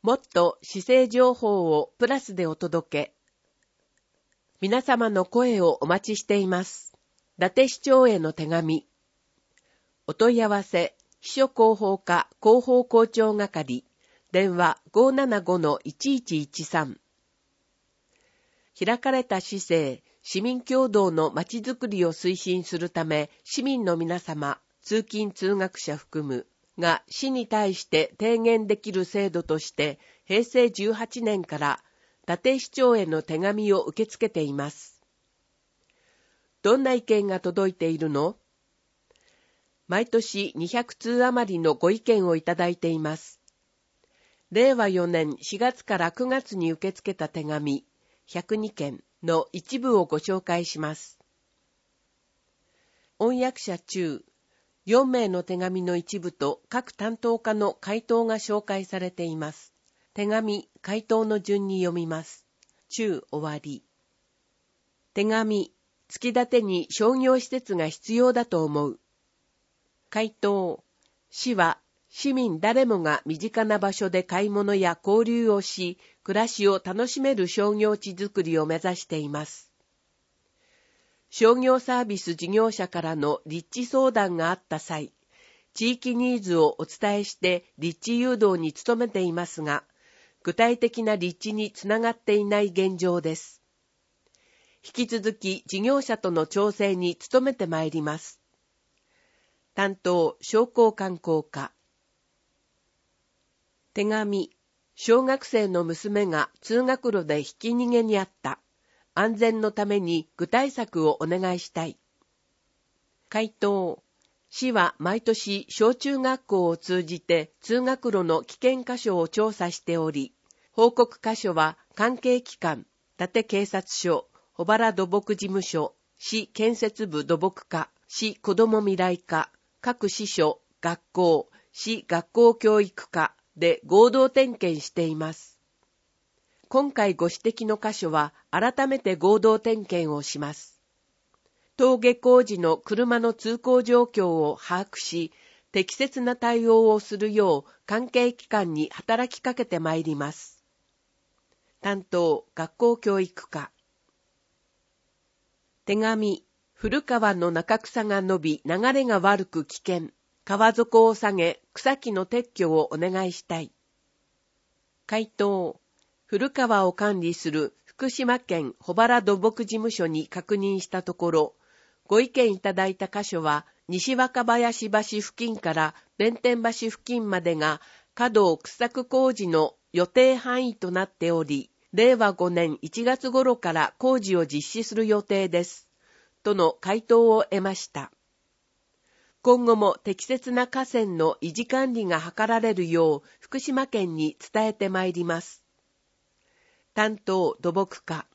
もっと市政情報をプラスでお届け。皆様の声をお待ちしています。伊達市長への手紙。お問い合わせ、秘書広報課広報校長係、電話 575-1113。開かれた市政、市民協働のまちづくりを推進するため、市民の皆様、通勤通学者含む、が市に対して提言できる制度として平成18年から伊達市長への手紙を受け付けています。どんな意見が届いているの？毎年200通余りのご意見をいただいています。令和4年4月から9月に受け付けた手紙102件の一部をご紹介します。御役者中4名の手紙の一部と各担当課の回答が紹介されています。手紙、回答の順に読みます。中終わり。手紙、月建に商業施設が必要だと思う。回答、市は市民誰もが身近な場所で買い物や交流をし、暮らしを楽しめる商業地づくりを目指しています。商業サービス事業者からの立地相談があった際、地域ニーズをお伝えして立地誘導に努めていますが、具体的な立地につながっていない現状です。引き続き事業者との調整に努めてまいります。担当、商工観光課。手紙、小学生の娘が通学路でひき逃げにあった。安全のために具体策をお願いしたい。回答、市は毎年小中学校を通じて通学路の危険箇所を調査しており、報告箇所は関係機関、伊達警察署、保原土木事務所、市建設部土木課、市子ども未来課、各支所、学校、市学校教育課で合同点検しています。今回ご指摘の箇所は改めて合同点検をします。登下校時の車の通行状況を把握し、適切な対応をするよう関係機関に働きかけてまいります。担当、学校教育課。手紙、古川の中草が伸び流れが悪く危険。川底を下げ草木の撤去をお願いしたい。回答、古川を管理する福島県保原土木事務所に確認したところ、ご意見いただいた箇所は西若林橋付近から弁天橋付近までが河道掘削工事の予定範囲となっており、令和5年1月頃から工事を実施する予定です。との回答を得ました。今後も適切な河川の維持管理が図られるよう福島県に伝えてまいります。担当土木課。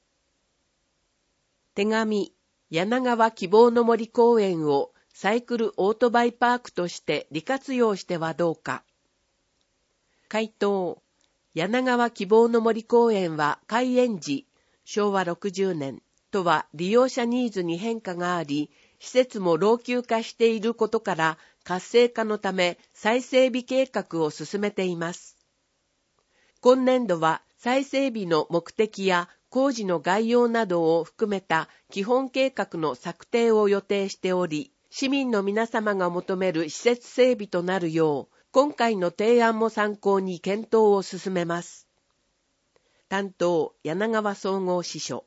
手紙、柳川希望の森公園をサイクルオートバイパークとして利活用してはどうか。回答、柳川希望の森公園は開園時、昭和60年とは利用者ニーズに変化があり、施設も老朽化していることから活性化のため再整備計画を進めています。今年度は再整備の目的や工事の概要などを含めた基本計画の策定を予定しており、市民の皆様が求める施設整備となるよう、今回の提案も参考に検討を進めます。担当、柳川総合支所。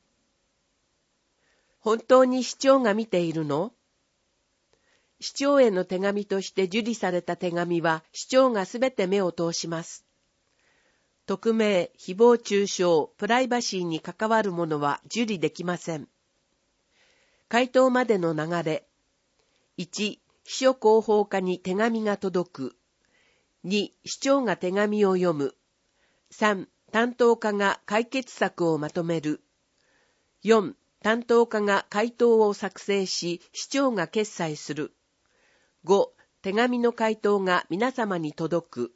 本当に市長が見ているの？市長への手紙として受理された手紙は市長がすべて目を通します。匿名、誹謗中傷、プライバシーに関わるものは受理できません。回答までの流れ。1、秘書広報課に手紙が届く。2、市長が手紙を読む。3、担当課が解決策をまとめる。4、担当課が回答を作成し、市長が決裁する。5、手紙の回答が皆様に届く。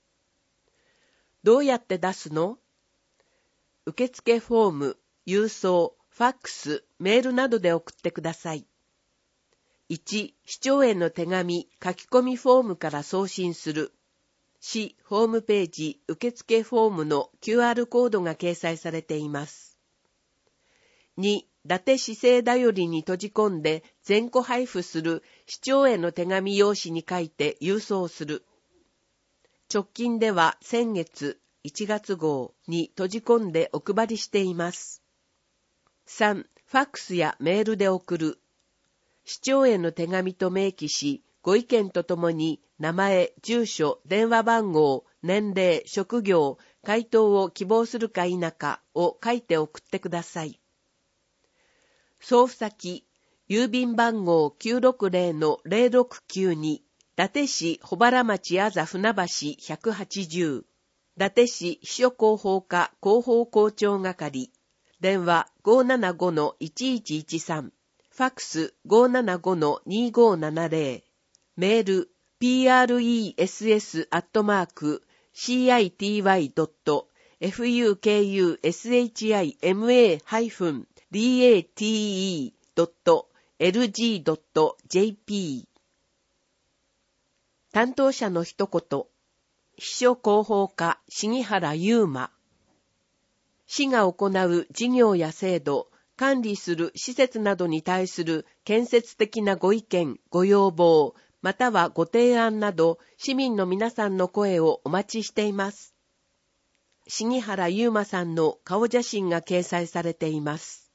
どうやって出すの？受付フォーム、郵送、ファックス、メールなどで送ってください。1、市長への手紙、書き込みフォームから送信する。 市ホームページ受付フォームの QR コードが掲載されています。2、伊達市政だよりに閉じ込んで全戸配布する市長への手紙用紙に書いて郵送する。直近では先月1月号に閉じ込んでお配りしています。3、ファックスやメールで送る。市長への手紙と明記し、ご意見とともに名前、住所、電話番号、年齢、職業、回答を希望するか否かを書いて送ってください。送付先、郵便番号 960-0692、伊達市保原町あざ船橋180、伊達市秘書広報課広報校長係、電話 575-1113、ファックス 575-2570、メール press@fukushima-date.lg.jp。 担当者の一言。秘書広報課杉原優馬。市が行う事業や制度、管理する施設などに対する建設的なご意見、ご要望、またはご提案など、市民の皆さんの声をお待ちしています。杉原優馬さんの顔写真が掲載されています。